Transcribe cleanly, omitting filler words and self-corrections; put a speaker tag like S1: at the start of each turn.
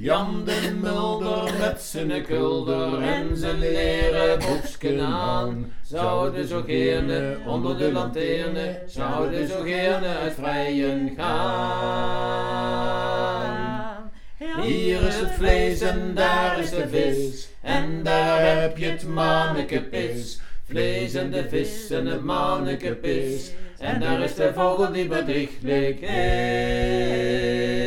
S1: Jan de Mulder met zijn kulder en zijn leren boksken aan. Zouden zo gerne onder de lanterne, zouden zo gerne uit vrijen gaan. Hier is het vlees en daar is de vis, en daar heb je het mannekepis. Vlees en de vis en het mannekepis, en daar is de vogel die bedrieglijk is.